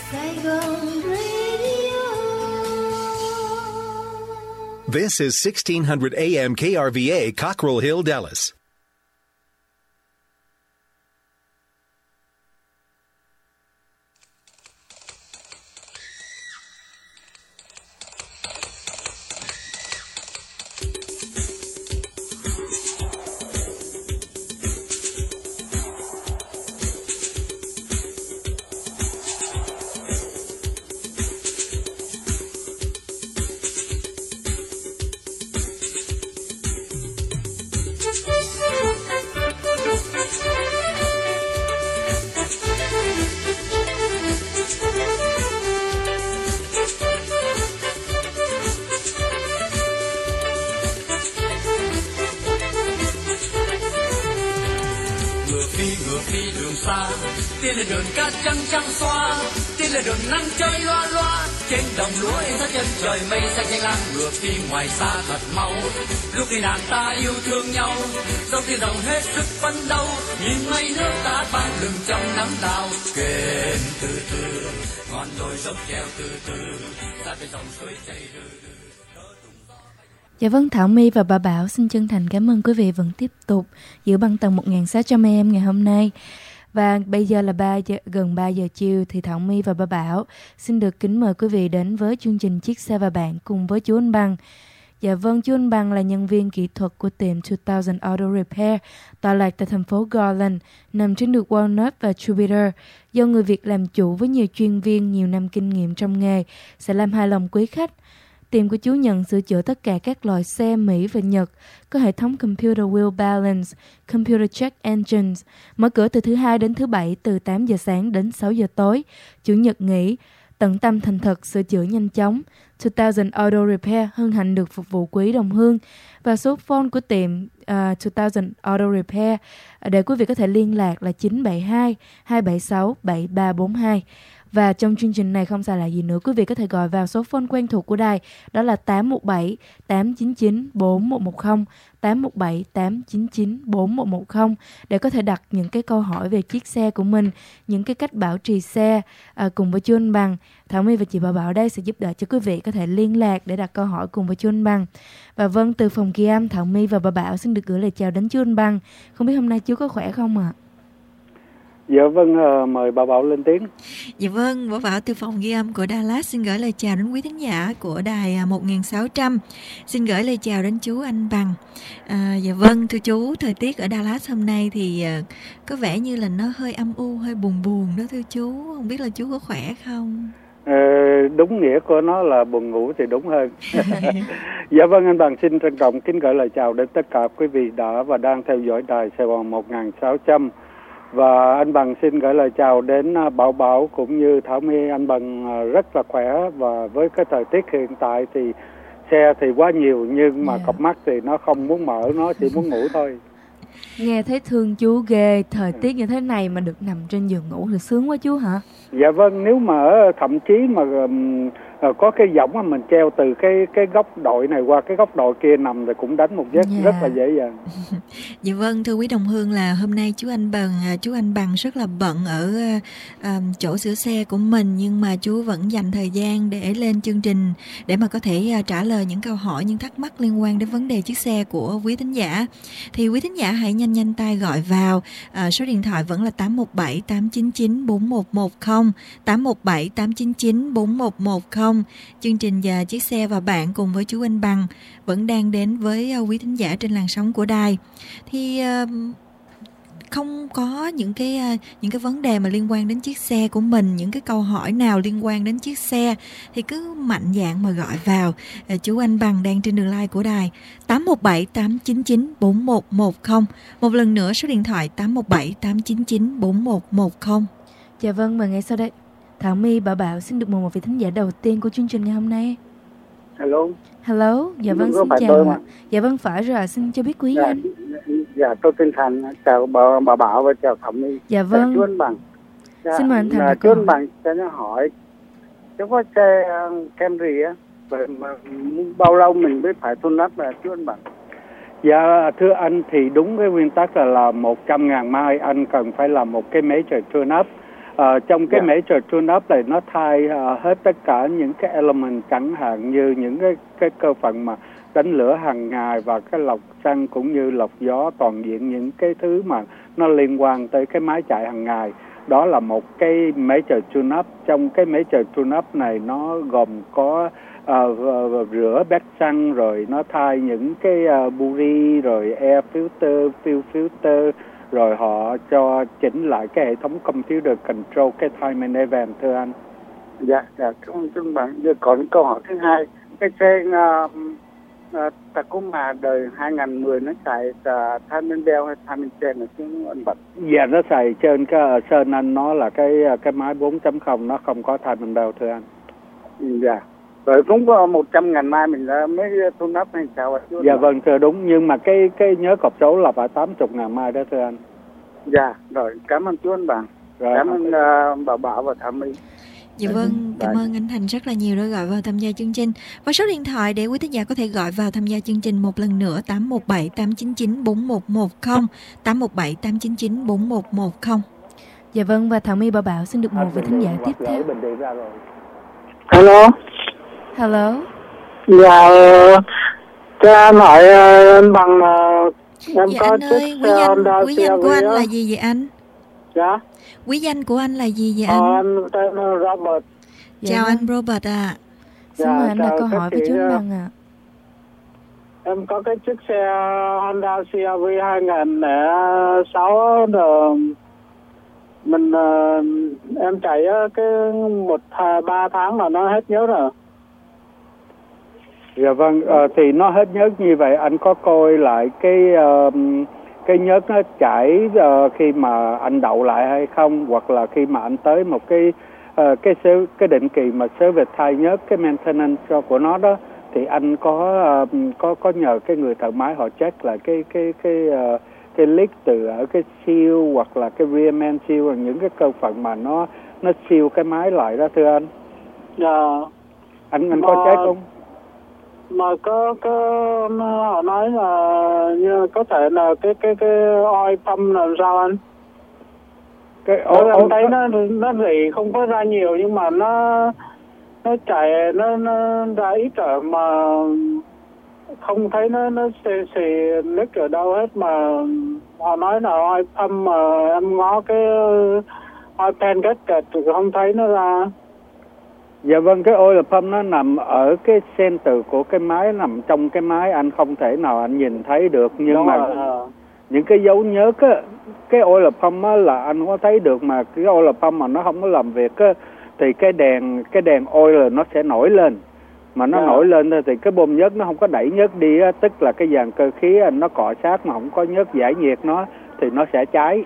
Saigon Radio. This is 1600 AM KRVA, Cockrell Hill, Dallas. Ngoài xa thật mau, lúc đi nàng ta yêu thương nhau, dẫu tiếng đồng hết sức phấn đấu, nhìn mây nước ta ban lưng trong nắng đào, kềnh từ từ, ngọn đồi dốc treo từ từ, ra bên dòng suối chảy từ từ. Dạ vâng, Thảo My và bà Bảo xin chân thành cảm ơn quý vị vẫn tiếp tục giữ băng tần 1600 AM ngày hôm nay. Và bây giờ là gần 3 giờ chiều thì Thảo My và bà Bảo xin được kính mời quý vị đến với chương trình Chiếc Xe và Bạn cùng với chú Anh Bằng. Dạ vâng, chú Anh Bằng là nhân viên kỹ thuật của tiệm 2000 Auto Repair tọa lạc tại thành phố Garland, nằm trên đường Walnut và Jupiter. Do người Việt làm chủ với nhiều chuyên viên, nhiều năm kinh nghiệm trong nghề sẽ làm hài lòng quý khách. Tiệm của chú nhận sửa chữa tất cả các loại xe Mỹ và Nhật, có hệ thống Computer Wheel Balance, Computer Check Engines, mở cửa từ thứ Hai đến thứ Bảy từ 8 giờ sáng đến 6 giờ tối, Chủ nhật nghỉ, tận tâm thành thật, sửa chữa nhanh chóng. 2000 Auto Repair hân hạnh được phục vụ quý đồng hương. Và số phone của tiệm 2000 Auto Repair để quý vị có thể liên lạc là 972 276 7342. Và trong chương trình này không xa lạ gì nữa, quý vị có thể gọi vào số phone quen thuộc của đài, đó là 817 899 4110, 817 899 4110 để có thể đặt những cái câu hỏi về chiếc xe của mình, những cái cách bảo trì xe cùng với chú Anh Bằng. Thảo My và chị Bảo Bảo đây sẽ giúp đỡ cho quý vị có thể liên lạc để đặt câu hỏi cùng với chú Anh Bằng. Và vâng, từ phòng ghi âm, Thảo My và Bảo Bảo xin được gửi lời chào đến chú Anh Bằng. Không biết hôm nay chú có khỏe không ạ? Dạ vâng, mời bà Bảo lên tiếng. Dạ vâng, Bảo Bảo từ phòng ghi âm của Dallas xin gửi lời chào đến quý thính giả của đài 1600. Xin gửi lời chào đến chú Anh Bằng. Dạ vâng, thưa chú, thời tiết ở Dallas hôm nay thì có vẻ như là nó hơi âm u, hơi buồn buồn đó thưa chú. Không biết là chú có khỏe không? Đúng nghĩa của nó là buồn ngủ thì đúng hơn. Dạ vâng, anh Bằng xin trân trọng kính gửi lời chào đến tất cả quý vị đã và đang theo dõi đài Sài Gòn 1600. Và anh Bằng xin gửi lời chào đến Bảo Bảo cũng như Thảo My. Anh Bằng rất là khỏe, và với cái thời tiết hiện tại thì xe thì quá nhiều, nhưng mà cặp mắt thì nó không muốn mở, nó chỉ muốn ngủ thôi. Nghe thấy thương chú ghê, thời tiết như thế này mà được nằm trên giường ngủ thì sướng quá chú hả? Dạ vâng, nếu mà thậm chí mà có cái võng mà mình treo từ cái góc đội này qua cái góc đội kia nằm thì cũng đánh một giấc rất là dễ dàng. Dạ vâng, thưa quý đồng hương là hôm nay chú anh Bằng rất là bận ở chỗ sửa xe của mình, nhưng mà chú vẫn dành thời gian để lên chương trình để mà có thể trả lời những câu hỏi, những thắc mắc liên quan đến vấn đề chiếc xe của quý thính giả. Thì quý thính giả hãy nhanh tay gọi vào, số điện thoại vẫn là 817 899 4110, 817 899 4110. Chương trình và chiếc xe và bạn cùng với chú Anh Bằng vẫn đang đến với quý thính giả trên làn sóng của đài. Thì không có những cái vấn đề mà liên quan đến chiếc xe của mình, những cái câu hỏi nào liên quan đến chiếc xe thì cứ mạnh dạn mà gọi vào. Chú Anh Bằng đang trên đường line của đài 817 899 4110. Một lần nữa số điện thoại 817 899 4110. Dạ vâng, và ngay sau đây Thảo My, Bảo Bảo xin được mời một vị thính giả đầu tiên của chương trình ngày hôm nay. Hello. Dạ vâng, xin chào ạ. Dạ vâng, phải rồi, xin cho biết quý anh. Dạ, tôi tên Thành, chào bà Bảo và chào Thảo My. Dạ vâng. Chú Anh Bằng. Xin mời anh Thành. Chú Anh Bằng cho nó hỏi, chú có xe Camry á, bao lâu mình mới phải tune up là chú Anh Bằng? Dạ, thưa anh, thì đúng cái nguyên tắc là 100.000 mai anh cần phải làm một cái major tune up. Trong cái major tune-up này nó thay hết tất cả những cái element, chẳng hạn như những cái cơ phận mà đánh lửa hàng ngày và cái lọc xăng cũng như lọc gió, toàn diện những cái thứ mà nó liên quan tới cái máy chạy hàng ngày. Đó là một cái major tune-up. Trong cái major tune-up này nó gồm có rửa bét xăng, rồi nó thay những cái buri, rồi air filter, fuel filter, rồi họ cho chỉnh lại cái hệ thống computer control cái time and event, thưa anh. Dạ, cảm ơn bạn. Giờ còn câu hỏi thứ hai, cái xe Tacoma đời 2010 nó xài time and belt hay time and chain là chứ anh Bạch? Dạ, nó xài trên cái sơn anh, nó là cái máy 4.0, nó không có time and belt, thưa anh. Dạ. Rồi cũng có 100.000 mai mình mới tune up hay sao ạ? Dạ vâng, thưa đúng, nhưng mà cái nhớ cọc số là phải 80.000 mai đó, thưa anh. Dạ, rồi cảm ơn chú anh bạn. Rồi, cảm ơn bà Bảo và Thảo My. Dạ vâng, cảm ơn anh Thành rất là nhiều đã gọi vào tham gia chương trình. Và số điện thoại để quý thính giả có thể gọi vào tham gia chương trình một lần nữa, 817 899 4110, 817 899 4110. Dạ vâng, và Thảo My Bảo Bảo xin được một vị thính giả tiếp theo. Hello. Hello. Dạ, cho em hỏi anh Bằng em dạ có anh ơi, quý danh của anh là gì vậy anh? Dạ. Quý danh của anh là gì vậy anh? Em tên Robert. Chào anh Robert ạ. Xin mời anh đặt câu hỏi với chú anh Bằng ạ. Em có cái chiếc xe Honda CR-V 2006 rồi mình em chạy cái 3 tháng là nó hết nhớ rồi. Dạ vâng, thì nó hết nhớt như vậy, anh có coi lại cái nhớt nó chảy khi mà anh đậu lại hay không, hoặc là khi mà anh tới một cái định kỳ mà service thay nhớt, cái maintenance của nó đó, thì anh có nhờ cái người thợ máy họ check lại cái leak từ ở cái seal hoặc là cái rear main seal, hoặc những cái cơ phận mà nó seal cái máy lại đó, thưa anh. Dạ. Anh có check không? Mà có họ nói là như có thể là cái oil pump làm sao anh? Cái em thấy nó rỉ không có ra nhiều, nhưng mà nó chảy nó ra ít rồi, mà không thấy nó xì lít ở đâu hết, mà họ nói là oil pump, mà em ngó cái oil pan gasket thì không thấy nó ra. Dạ vâng, cái oil pump nó nằm ở cái center của cái máy, nằm trong cái máy, anh không thể nào anh nhìn thấy được, nhưng đúng mà những cái dấu nhớt á, cái oil pump á là anh có thấy được, mà cái oil pump mà nó không có làm việc á thì cái đèn oil nó sẽ nổi lên, mà nó nổi lên thôi thì cái bơm nhớt nó không có đẩy nhớt đi á, tức là cái dàn cơ khí nó cọ sát mà không có nhớt giải nhiệt nó thì nó sẽ cháy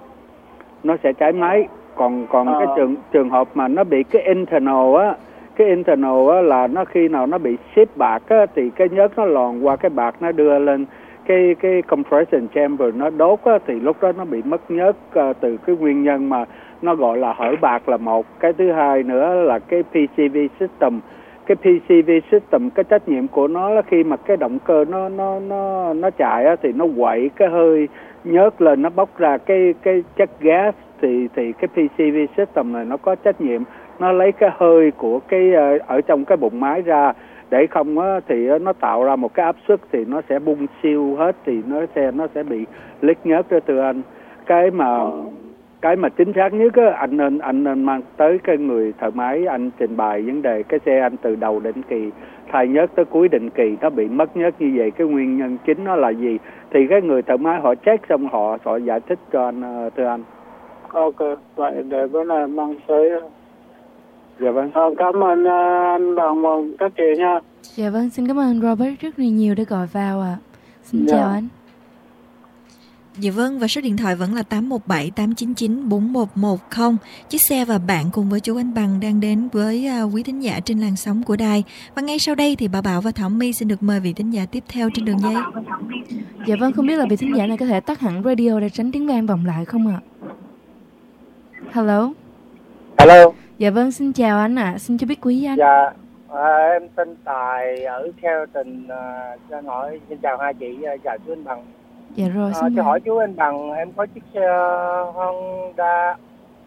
máy. Còn cái trường hợp mà nó bị cái internal á là nó khi nào nó bị ship bạc á, thì cái nhớt nó lòn qua cái bạc, nó đưa lên cái compression chamber nó đốt á, thì lúc đó nó bị mất nhớt từ cái nguyên nhân mà nó gọi là hở bạc là một. Cái thứ hai nữa là cái PCV system. Cái PCV system, cái trách nhiệm của nó là khi mà cái động cơ nó chạy á, thì nó quậy cái hơi nhớt lên, nó bốc ra cái chất gas, thì cái PCV system này nó có trách nhiệm nó lấy cái hơi của cái ở trong cái bụng máy ra, để không á thì nó tạo ra một cái áp suất thì nó sẽ bung siêu hết, thì nó sẽ bị leak nhớt đó, thưa anh. Cái mà chính xác nhất á, anh nên mang tới cái người thợ máy, anh trình bày vấn đề cái xe anh từ đầu định kỳ thay nhớt tới cuối định kỳ nó bị mất nhớt như vậy, cái nguyên nhân chính nó là gì, thì cái người thợ máy họ check xong họ giải thích cho anh, thưa anh. Ok, vậy để bữa nay mang tới. Dạ vâng. Cảm ơn anh Bằng các chị nha. Dạ vâng, xin cảm ơn anh Robert rất là nhiều đã gọi vào ạ. Xin chào anh. Dạ vâng, và số điện thoại vẫn là 817 899 4110. Chiếc xe và bạn cùng với chú anh Bằng đang đến với quý thính giả trên làn sóng của đài. Và ngay sau đây thì bà Bảo và Thảo My xin được mời vị thính giả tiếp theo trên đường dây. Dạ vâng, không biết là vị thính giả này có thể tắt hẳn radio để tránh tiếng vang vọng lại không ạ? Hello. Hello. Dạ vâng, xin chào anh ạ. Xin cho biết quý anh. Dạ, em tên Tài ở Carrollton. Xin chào hai chị, chào chú anh Bằng. Dạ rồi, xin cho hỏi chú anh Bằng, em có chiếc xe Honda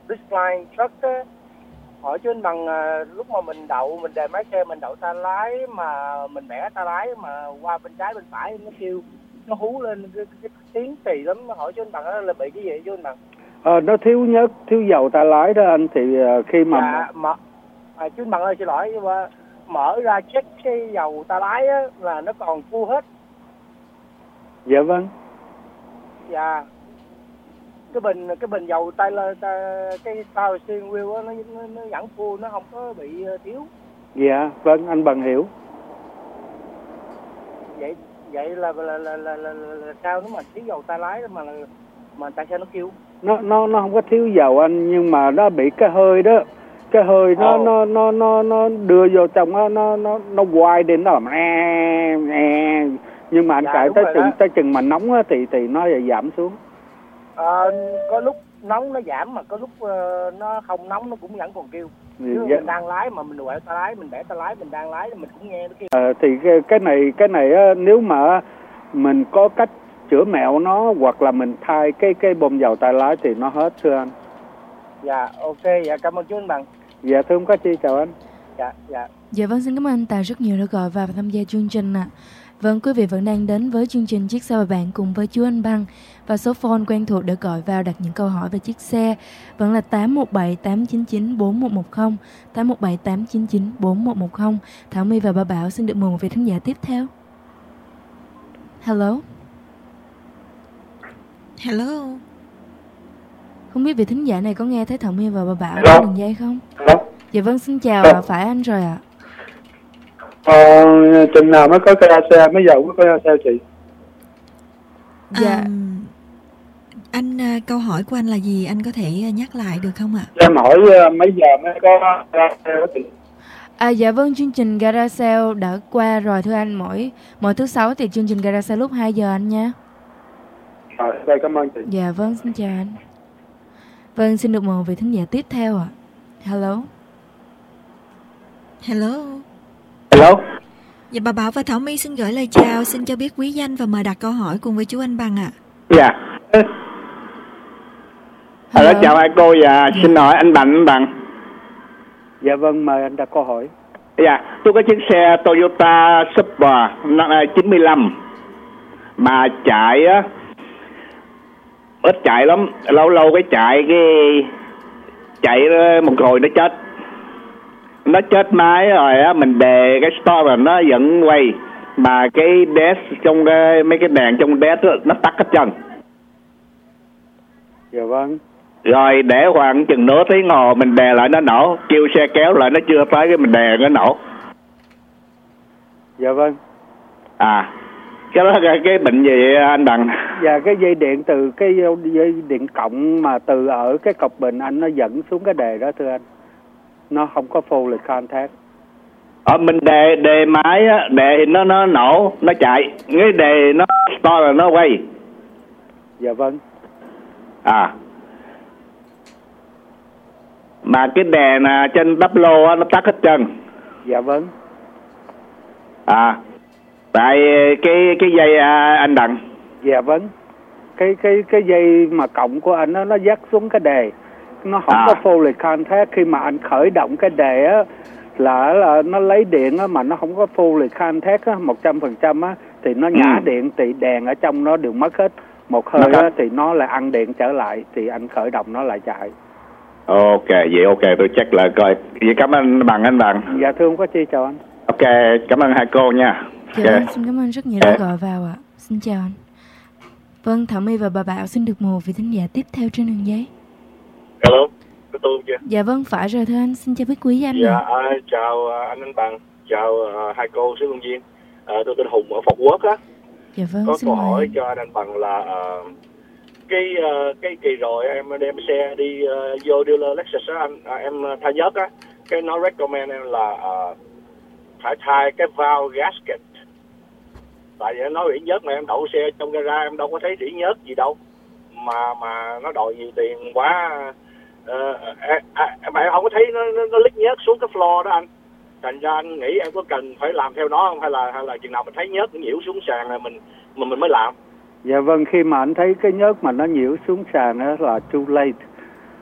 Ridgeline Truck á, hỏi chú anh Bằng lúc mà mình đậu, mình đề máy xe, mình đậu tay lái mà mình bẻ tay lái mà qua bên trái bên phải nó kêu, nó hú lên cái tiếng kỳ lắm. Hỏi chú anh Bằng đó là bị cái gì chú anh Bằng? Nó thiếu dầu tay lái đó anh, thì khi mà chú anh Bằng ơi, xin lỗi, nhưng mà mở ra check cái dầu tay lái á là nó còn full hết. Dạ vâng. Dạ. Cái bình dầu tay cái power steering wheel á nó vẫn full, nó không có bị thiếu. Dạ vâng, anh Bằng hiểu. Vậy là sao nếu mà thiếu dầu tay lái mà tại sao nó kêu? Nó không có thiếu dầu anh, nhưng mà nó bị cái hơi đó. Cái hơi nó đưa vô trong nó quay đến nó làm nhưng mà anh chạy tới chừng mà nóng á thì nó lại giảm xuống. Có lúc nóng nó giảm, mà có lúc nó không nóng nó cũng vẫn còn kêu. Mình đang lái mà mình quẹo tay lái, mình bẻ tay lái, mình đang lái mình cũng nghe nó kêu. Thì cái này á, nếu mà mình có cách chữa mẹo nó hoặc là mình thay cái bơm dầu tay lái thì nó hết thưa anh. Dạ, ok, dạ cảm ơn chú anh Bằng. Dạ thưa không có chi, chào anh. Dạ vâng, xin cảm ơn anh Tài rất nhiều đã gọi vào và tham gia chương trình ạ. Vâng, quý vị vẫn đang đến với chương trình Chiếc xe và bạn cùng với chú anh Bằng. Và số phone quen thuộc để gọi vào đặt những câu hỏi về chiếc xe vẫn là 817 899 4110, 817 899 4110. Thảo My và Bà Bảo xin được mời một vị khán giả tiếp theo. Hello. Không biết vị thính giả này có nghe thấy Thảo My và Bà Bảo trên đường dây không? Dạ vâng, xin chào, phải anh rồi ạ. Chừng nào mới có gara xe, mấy giờ mới có gara xe chị? Dạ. Anh câu hỏi của anh là gì? Anh có thể nhắc lại được không ạ? Em hỏi mấy giờ mới có gara xe đó chị? Dạ vâng, chương trình Gara Sale đã qua rồi thưa anh. Mỗi thứ sáu thì chương trình Gara Sale lúc 2 giờ anh nha. Rồi, cảm ơn chị. Dạ vâng, xin chào anh. Vâng, xin được mời vị thính giả tiếp theo ạ. Hello. Dạ, Bà Bảo và Thảo My xin gửi lời chào, xin cho biết quý danh và mời đặt câu hỏi cùng với chú anh Bằng ạ. Dạ. Hello, chào hai cô và xin hỏi anh Bằng. Dạ vâng, mời anh đặt câu hỏi. Dạ, tôi có chiếc xe Toyota Supra 95 mà chạy á ít chạy lắm, lâu cái chạy một hồi nó chết máy rồi á, mình đề cái stop là nó vẫn quay, mà cái dash trong mấy cái đèn trong dash nó tắt hết trơn. Dạ vâng. Rồi để khoảng chừng nửa tiếng ngồi mình đè lại nó nổ, kêu xe kéo lại nó chưa tới cái mình đè nó nổ. Dạ vâng. Cái đó là cái bệnh gì anh Bằng? Dạ, cái dây điện từ cái dây điện cộng mà từ ở cái cọc bình anh nó dẫn xuống cái đề đó thưa anh. Nó không có full contact. Mình đề máy á, đề thì nó nổ, nó chạy, cái đề nó to là nó quay. Dạ vâng. Mà cái đèn trên đắp lô nó tắt hết trơn. Dạ vâng. Tại cái dây anh Đặng. Dạ vâng. Cái dây mà cộng của anh nó dắt xuống cái đề, nó không có full contact. Khi mà anh khởi động cái đề á là nó lấy điện á, mà nó không có full contact á 100% á thì nó nhả điện, thì đèn ở trong nó đều mất hết. Một hơi á thì nó lại ăn điện trở lại, thì anh khởi động nó lại chạy. Ok, vậy ok, tôi check lại coi. Vậy cảm ơn anh Bằng. Dạ thưa không có chi, chào anh. Ok, cảm ơn hai cô nha. Dạ, xin cảm ơn rất nhiều đã gọi vào ạ. Xin chào anh. Vâng, Thảo My và Bà Bảo xin được một vị thính giả tiếp theo trên đường dây. Hello, có tôi không chưa? Dạ vâng, phải rồi thưa anh, xin chào biết quý anh. Dạ, chào anh Bằng, chào hai cô sứ công viên. Tôi tên Hùng ở Phật Quốc á. Dạ vâng, có xin câu mời hỏi anh. cho anh Bằng là cái kỳ rồi em đem xe đi vô dealer Lexus á, em thay nhớt á, cái nó recommend em là phải thay cái valve gasket. Tại vì nó rỉ nhớt mà em đậu xe trong gara em đâu có thấy rỉ nhớt gì đâu, mà nó đòi nhiều tiền quá. Em không có thấy nó lít nhớt xuống cái floor đó anh. Thành ra anh nghĩ em có cần phải làm theo nó không, hay là chừng nào mình thấy nhớt nó nhiễu xuống sàn là mình mới làm? Dạ vâng, khi mà anh thấy cái nhớt mà nó nhiễu xuống sàn đó là too late.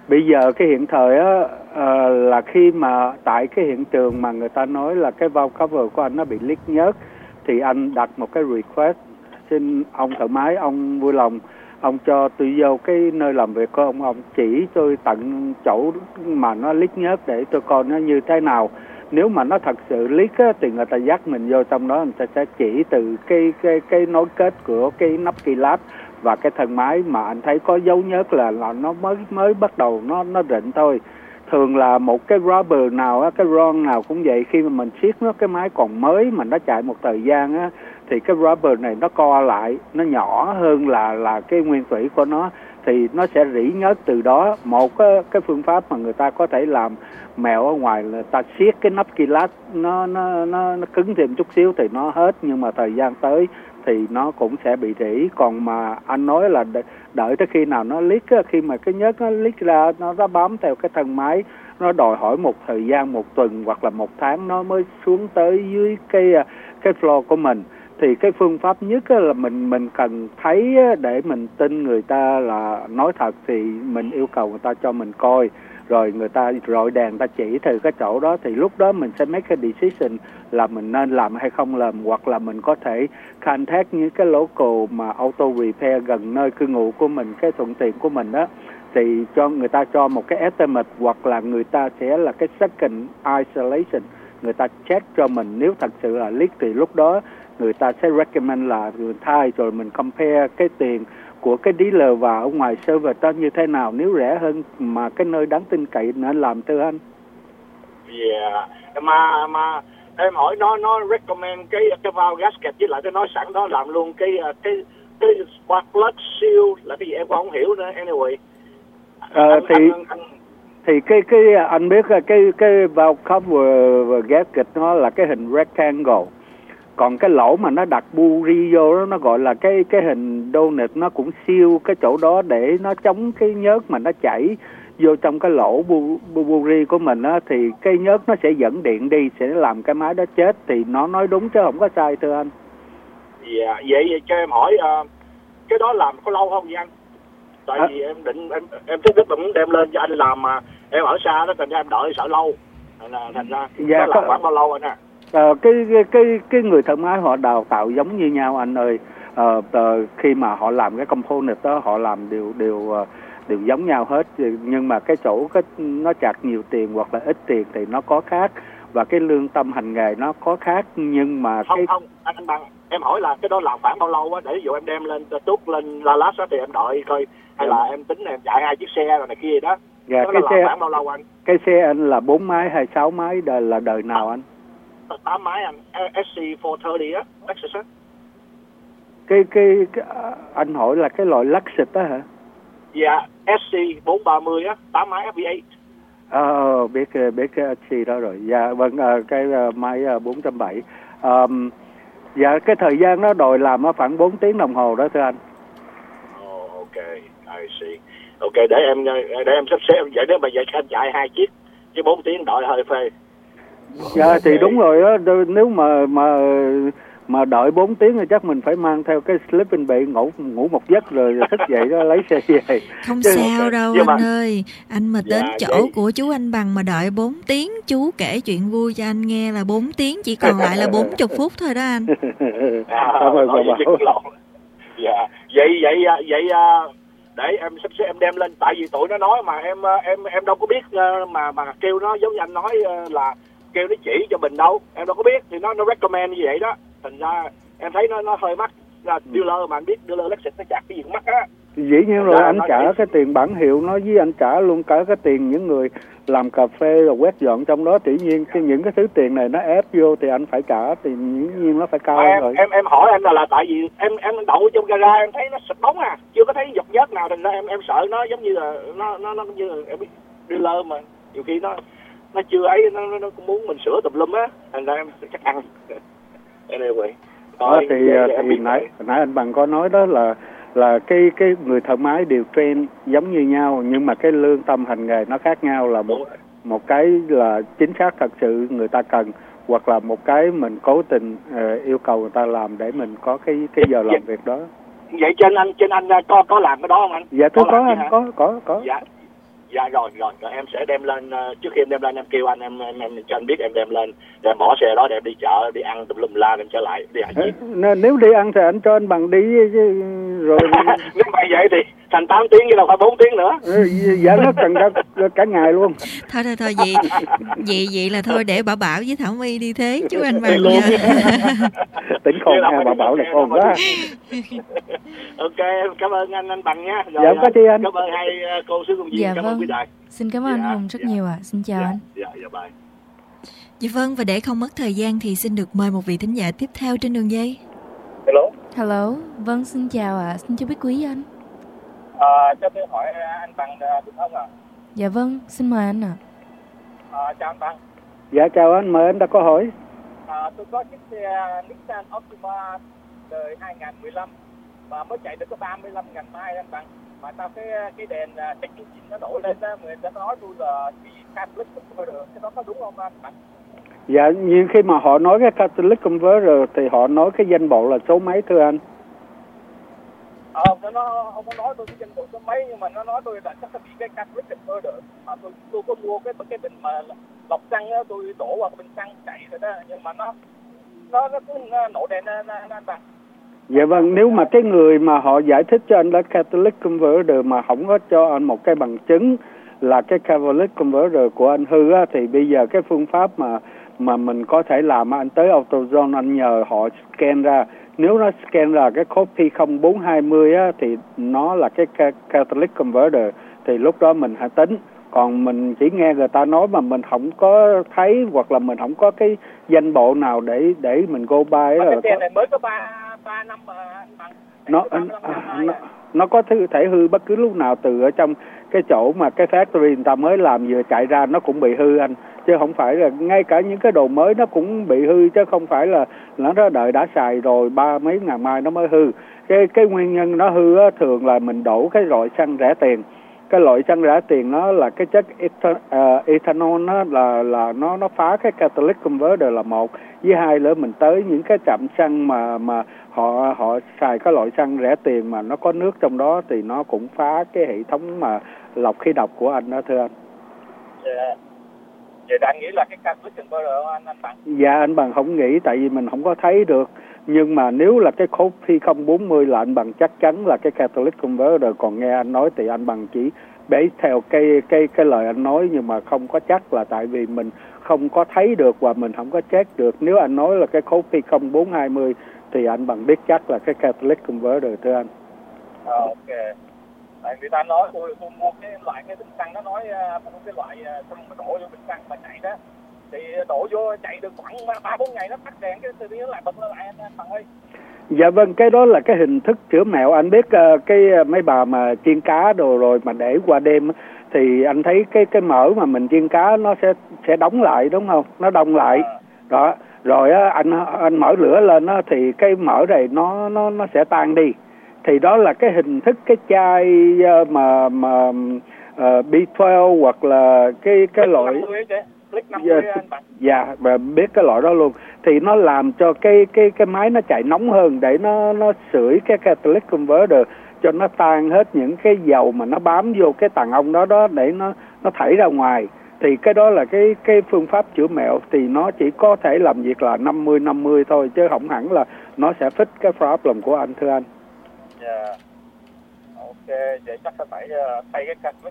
Bây giờ cái hiện thời á là khi mà tại cái hiện trường mà người ta nói là cái valve cover của anh nó bị leak nhớt, thì anh đặt một cái request xin ông thợ máy, ông vui lòng ông cho tôi vô cái nơi làm việc của ông chỉ tôi tận chỗ mà nó leak nhớt để tôi coi nó như thế nào. Nếu mà nó thật sự leak á, thì người ta dắt mình vô trong đó, người ta sẽ chỉ từ cái nối kết của cái nắp keylab và cái thân máy mà anh thấy có dấu nhớt là nó mới bắt đầu nó rịn thôi. Thường là một cái rubber nào á, cái ron nào cũng vậy, khi mà mình siết nó cái máy còn mới mà nó chạy một thời gian á, thì cái rubber này nó co lại, nó nhỏ hơn là cái nguyên thủy của nó, thì nó sẽ rỉ nhớt từ đó. Một cái phương pháp mà người ta có thể làm mẹo ở ngoài là ta siết cái nắp keylab nó cứng thêm chút xíu thì nó hết, nhưng mà thời gian tới thì nó cũng sẽ bị rỉ. Còn mà anh nói là đợi tới khi nào nó leak á, khi mà cái nhớt nó leak ra, nó bám theo cái thân máy, nó đòi hỏi một thời gian 1 tuần hoặc là 1 tháng nó mới xuống tới dưới cái floor của mình. Thì cái phương pháp nhất là mình cần thấy để mình tin người ta là nói thật, thì mình yêu cầu người ta cho mình coi, rồi người ta rọi đèn người ta chỉ từ cái chỗ đó, thì lúc đó mình sẽ make a decision là mình nên làm hay không làm, hoặc là mình có thể contact những cái local mà auto repair gần nơi cư ngụ của mình, cái thuận tiện của mình đó, thì cho người ta cho một cái estimate, hoặc là người ta sẽ là cái second isolation, người ta check cho mình. Nếu thật sự là leak thì lúc đó người ta sẽ recommend là người thay, rồi mình compare cái tiền của cái dealer và ở ngoài service đó như thế nào, nếu rẻ hơn mà cái nơi đáng tin cậy nên làm, thưa anh. Yeah, mà em hỏi nó recommend cái valve gasket, với lại cái nói sẵn đó làm luôn cái spark plug seal là cái gì em cũng không hiểu nữa. Anyway, thì cái anh biết cái valve cover và gasket nó là cái hình rectangle, còn cái lỗ mà nó đặt buri vô đó nó gọi là cái hình donut, nó cũng siêu cái chỗ đó để nó chống cái nhớt mà nó chảy vô trong cái lỗ buri của mình á, thì cái nhớt nó sẽ dẫn điện đi, sẽ làm cái máy đó chết. Thì nó nói đúng chứ không có sai, thưa anh. Dạ, vậy cho em hỏi cái đó làm có lâu không vậy anh? Tại vì em định em thích mình muốn đem lên cho anh làm, mà em ở xa đó, thành ra em đợi sợ lâu, thành ra nó làm khoảng bao lâu anh à? Cái người thợ máy họ đào tạo giống như nhau anh ơi. Khi mà họ làm cái component đó, họ làm đều giống nhau hết, nhưng mà cái chỗ nó chặt nhiều tiền hoặc là ít tiền thì nó có khác, và cái lương tâm hành nghề nó có khác. Nhưng mà không anh Bằng, em hỏi là cái đó làm khoảng bao lâu á, để ví dụ em đem lên Tút lên Dallas á thì em đợi coi, hay là em tính em chạy 2 chiếc xe rồi này kia đó. Dạ, cái xe khoảng bao lâu anh? Cái xe anh là 4 máy hay 6 máy, là đời nào anh? 8 máy anh, SC430 á, Lexus á. Cái anh hỏi là cái loại Lexus đó hả? Dạ, SC430 á, 8 máy V8. Biết cái SC đó rồi. Dạ vâng, cái máy 470. Dạ cái thời gian nó đòi làm nó khoảng 4 tiếng đồng hồ đó thưa anh. Ok, I see. Ok, để em sắp xếp vậy, nếu mà vậy anh chạy 2 chiếc chứ 4 tiếng đợi hơi phê. Dạ thì đúng rồi đó, nếu mà đợi 4 tiếng thì chắc mình phải mang theo cái sleeping bag, ngủ một giấc rồi thức dậy đó lấy xe về. Không sao đâu anh ơi, anh mà đến chỗ của chú anh Bằng mà đợi 4 tiếng, chú kể chuyện vui cho anh nghe là 4 tiếng chỉ còn lại là 40 phút thôi đó anh. Dạ, vậy để em sắp xếp em đem lên, tại vì tụi nó nói mà em đâu có biết mà kêu nó giống như anh nói là kêu nó chỉ cho mình đâu, em đâu có biết, thì nó recommend như vậy đó, thành ra em thấy nó hơi mắc. Là dealer mà anh biết dealer Lexus nó chặt cái gì cũng mắc á. Dĩ nhiên rồi, anh trả cái tiền bản hiệu nó, với anh trả luôn cả cái tiền những người làm cà phê rồi quét dọn trong đó. Tự nhiên những cái thứ tiền này nó ép vô thì anh phải trả, thì dĩ nhiên nó phải cao rồi. Em hỏi anh là tại vì em đậu trong gara em thấy nó sụp bóng chưa có thấy giọt nhớt nào, thành ra em sợ nó giống như là nó như là em biết dealer mà nhiều khi nó chưa ấy, nó cũng muốn mình sửa tùm lum á, thành ra em chắc ăn. Anyway, thì nãy anh Bằng có nói đó là cái người thợ máy đều train giống như nhau, nhưng mà cái lương tâm hành nghề nó khác nhau, là một cái là chính xác thật sự người ta cần, hoặc là một cái mình cố tình yêu cầu người ta làm để mình có cái giờ làm việc đó. Vậy trên anh có làm cái đó không anh? Dạ tôi có anh, có. Dạ rồi em sẽ đem lên, trước khi em đem lên em kêu anh em cho anh biết em đem lên, để em bỏ xe đó để em đi chợ đi ăn tùm lum la em trở lại đi ăn gì. Nếu đi ăn thì anh cho anh Bằng đi chứ rồi. Nếu mà vậy thì thành 8 tiếng chứ đâu phải 4 tiếng nữa. Dạ nó cần cả ngày luôn. Thôi vậy là thôi để Bảo với Thảo My đi thế chú anh Bằng. Tỉnh khôn nha, Bảo là khôn quá. Ok, cảm ơn anh Bằng nha. Rồi, dạ có chi anh. Cảm ơn hai cô sứ công viên. Dạ Cảm vâng. ơn quý đại. Xin cảm ơn anh Hùng rất nhiều ạ. Xin chào anh. Dạ bye. Dạ vâng, và để không mất thời gian thì xin được mời một vị thính giả tiếp theo trên đường dây. Hello. Vâng, xin chào ạ. Xin chào biết quý anh. Cho tôi hỏi anh Bằng được không ạ? Dạ vâng, xin mời anh ạ. Chào anh Bằng. Dạ chào anh, mời anh đã có hỏi. Tôi có chiếc xe Nissan Optima đời 2015 và mới chạy được có 35.000 mile anh Bằng. Mà sao cái đèn check engine nó đổ lên đó, người ta nói tôi là bị catalytic converter, cái đó có đúng không anh Bằng? Dạ, nhưng khi mà họ nói cái catalytic converter thì họ nói cái danh bộ là số mấy thưa anh? Nó không có nói tôi cái danh bộ số mấy, nhưng mà nó nói tôi là chắc là bị cái catalytic converter. Mà tôi có mua cái bình mà lọc xăng đó, tôi đổ vào cái bình xăng chạy rồi đó, nhưng mà nó cứ nổ đèn anh Bằng. Dạ vâng, nếu mà cái người mà họ giải thích cho anh là catalytic converter mà không có cho anh một cái bằng chứng là cái catalytic converter của anh hư á, thì bây giờ cái phương pháp mà mình có thể làm, anh tới AutoZone anh nhờ họ scan ra, nếu nó scan ra cái code P0420 á thì nó là cái catalytic converter, thì lúc đó mình hãy tính. Còn mình chỉ nghe người ta nói mà mình không có thấy hoặc là mình không có cái danh bộ nào để mình go by đó. Cái xe này mới có 3 năm mà nó có thể hư bất cứ lúc nào, từ ở trong cái chỗ mà cái factory người ta mới làm vừa chạy ra nó cũng bị hư anh, chứ không phải là ngay cả những cái đồ mới nó cũng bị hư, chứ không phải là nó đợi đã xài rồi 30 mấy ngàn mai nó mới hư. Cái nguyên nhân nó hư á, thường là mình đổ cái loại xăng rẻ tiền. Cái loại xăng rẻ tiền nó là cái chất ethanol, nó là nó phá cái catalytic converter là một, với hai nữa mình tới những cái trạm xăng mà họ xài cái loại xăng rẻ tiền mà nó có nước trong đó thì nó cũng phá cái hệ thống mà lọc khí độc của anh đó thưa anh. Vậy anh nghĩ là cái catalytic converter anh Bằng? Dạ anh Bằng không nghĩ, tại vì mình không có thấy được. Nhưng mà nếu là cái code P040 là anh Bằng chắc chắn là cái catalytic converter, còn nghe anh nói thì anh Bằng chỉ base theo cái lời anh nói, nhưng mà không có chắc, là tại vì mình không có thấy được và mình không có check được. Nếu anh nói là cái code P0420 thì anh Bằng biết chắc là cái catalytic converter thưa anh. Ok. Tại người ta nói tôi mua cái bình xăng, nó nói mua cái loại xăng mà đổ vô bình xăng mà chạy đó, thì đổ vô chạy được khoảng 3-4 ngày nó tắt đèn, cái tự nhiên nó lại bật lại anh Bằng ơi. Dạ vâng, cái đó là cái hình thức chữa mẹo. Anh biết cái mấy bà mà chiên cá đồ rồi mà để qua đêm thì anh thấy cái mỡ mà mình chiên cá nó sẽ đóng lại đúng không? Nó đông lại. Đó. Rồi á anh mở lửa lên á thì cái mỡ này nó sẽ tan đi. Thì đó là cái hình thức cái chai mà B12 hoặc là cái loại dạ, và biết cái loại đó luôn, thì nó làm cho cái máy nó chạy nóng hơn để nó sưởi cái catalytic converter cho nó tan hết những cái dầu mà nó bám vô cái tàn ong đó để nó thảy ra ngoài. Thì cái đó là cái phương pháp chữa mẹo, thì nó chỉ có thể làm việc là 50-50 thôi, chứ không hẳn là nó sẽ fix cái problem của anh thưa anh. Dạ. Ok, vậy chắc phải thay cái catalytic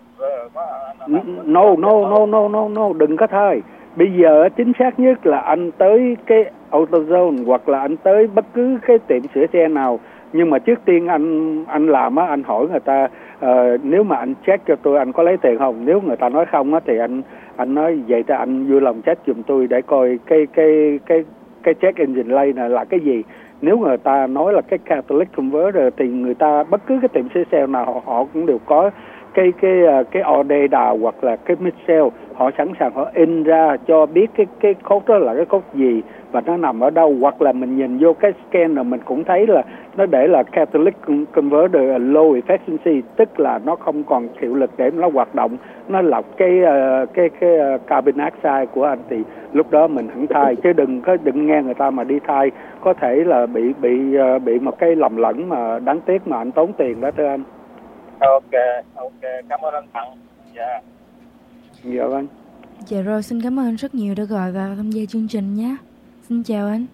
No, đừng có thay. Bây giờ chính xác nhất là anh tới cái AutoZone hoặc là anh tới bất cứ cái tiệm sửa xe nào, nhưng mà trước tiên anh làm á, anh hỏi người ta nếu mà anh check cho tôi anh có lấy tiền không. Nếu người ta nói không á thì anh nói vậy thì anh vui lòng check giùm tôi để coi cái check engine light này là cái gì. Nếu người ta nói là cái catalytic converter thì người ta bất cứ cái tiệm sửa xe nào họ cũng đều có cái order đào hoặc là cái mixel, họ sẵn sàng họ in ra cho biết cái code đó là cái code gì và nó nằm ở đâu, hoặc là mình nhìn vô cái scanner mình cũng thấy là nó để là catalytic converter low efficiency, tức là nó không còn hiệu lực để nó hoạt động, nó lọc cái carbon dioxide của anh, thì lúc đó mình hẳn thay, chứ đừng nghe người ta mà đi thay, có thể là bị một cái lầm lẫn mà đáng tiếc mà anh tốn tiền đó thưa anh. Ok, cảm ơn anh Bằng. Dạ. Dạ vâng. Dạ rồi, xin cảm ơn anh rất nhiều đã gọi vào tham gia chương trình nhé. Xin chào anh.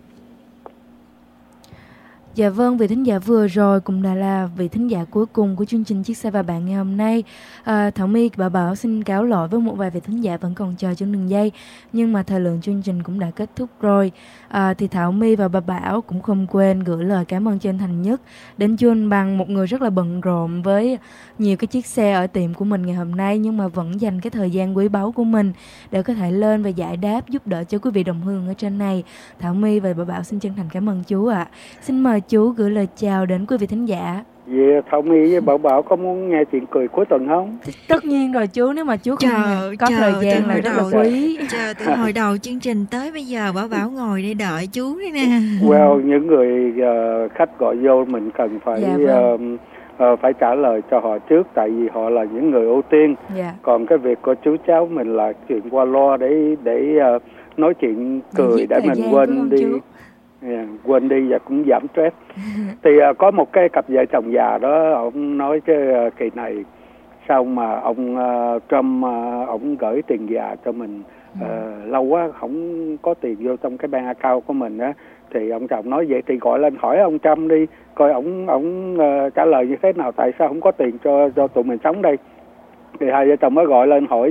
Dạ vâng, vị thính giả vừa rồi cũng đã là vị thính giả cuối cùng của chương trình Chiếc Xe và Bạn ngày hôm nay. Thảo My và Bảo xin cáo lỗi với một vài vị thính giả vẫn còn chờ trên đường dây, nhưng mà thời lượng chương trình cũng đã kết thúc rồi. Thì Thảo My và bà Bảo cũng không quên gửi lời cảm ơn chân thành nhất đến chú anh Bằng, một người rất là bận rộn với nhiều cái chiếc xe ở tiệm của mình ngày hôm nay, nhưng mà vẫn dành cái thời gian quý báu của mình để có thể lên và giải đáp giúp đỡ cho quý vị đồng hương ở trên này. Thảo My và bà Bảo xin chân thành cảm ơn chú ạ. Xin mời chú gửi lời chào đến quý vị thính giả. Vậy Thảo My với Bảo Bảo có muốn nghe chuyện cười cuối tuần không? Tất nhiên rồi chú, nếu mà chú không có thời gian là rất là quý. Chờ từ hồi đầu chương trình tới bây giờ Bảo Bảo ngồi để đợi chú đấy nè. Well, những người khách gọi vô mình cần phải phải trả lời cho họ trước, tại vì họ là những người ưu tiên. Còn cái việc của chú cháu mình là chuyện qua loa để nói chuyện cười để mình quên đi. Quên đi và cũng giảm stress. Thì có một cái cặp vợ chồng già đó, ông nói cái kỳ này sao mà ông Trump ông gửi tiền già cho mình lâu quá không có tiền vô trong cái bank account của mình á, thì ông chồng nói vậy thì gọi lên hỏi ông Trump đi coi ông trả lời như thế nào, tại sao không có tiền cho tụi mình sống đây. Thì hai vợ chồng mới gọi lên hỏi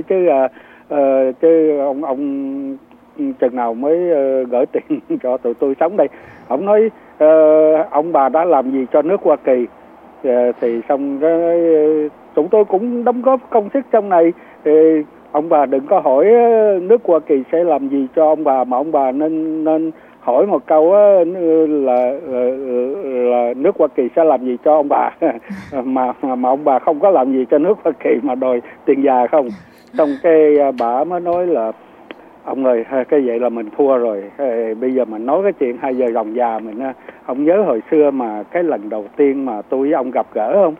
chứ ông chừng nào mới gửi tiền cho tụi tôi sống đây. Ông nói ông bà đã làm gì cho nước Hoa Kỳ, thì xong tụi tôi cũng đóng góp công sức trong này, thì ông bà đừng có hỏi nước Hoa Kỳ sẽ làm gì cho ông bà, mà ông bà nên hỏi một câu là nước Hoa Kỳ sẽ làm gì cho ông bà mà ông bà không có làm gì cho nước Hoa Kỳ mà đòi tiền già không. Xong cái bà mới nói là ông ơi, cái vậy là mình thua rồi. Bây giờ mình nói cái chuyện hai vợ chồng già mình, ông nhớ hồi xưa mà cái lần đầu tiên mà tôi với ông gặp gỡ không?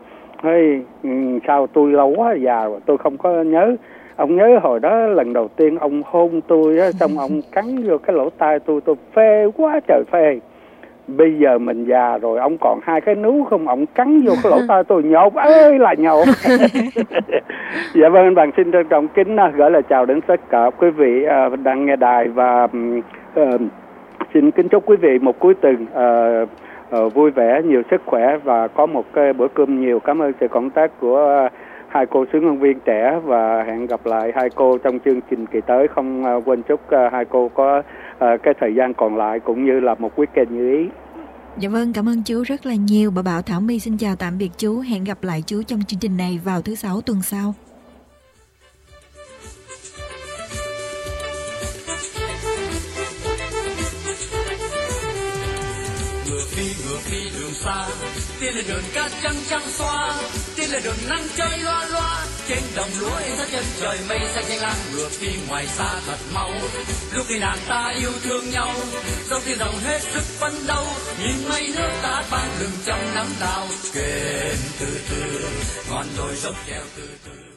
Sao tôi lâu quá già rồi tôi không có nhớ. Ông nhớ hồi đó lần đầu tiên ông hôn tôi á, xong ông cắn vô cái lỗ tai tôi phê quá trời phê. Bây giờ mình già rồi, ông còn hai cái nú không, ông cắn vô cái lỗ tai tôi nhột ơi là nhột. Dạ vâng, anh Bằng xin trân trọng kính gửi lời chào đến tất cả quý vị đang nghe đài, và xin kính chúc quý vị một cuối tuần vui vẻ, nhiều sức khỏe và có một cái bữa cơm nhiều. Cảm ơn sự cộng tác của hai cô sướng ngôn viên trẻ, và hẹn gặp lại hai cô trong chương trình kỳ tới. Không quên chúc hai cô có cái thời gian còn lại cũng như là một weekend như ý. Dạ vâng, cảm ơn chú rất là nhiều. Bà Bảo Thảo My xin chào tạm biệt chú. Hẹn gặp lại chú trong chương trình này vào thứ Sáu tuần sau. Ngược phi đường xa, tiên lên đường cát trắng trắng xóa, tiên lên đường nắng chơi loa loa, trên đồng lúa in ra chân trời mây xanh xanh lam. Ngược phi ngoài xa thật mau, lúc khi nàng ta yêu thương nhau, dòng tiền đồng hết sức phấn đấu, nhìn mây nước ta ban lừng trong nắng đào, kềnh từ từ ngọn đồi dốc treo từ từ.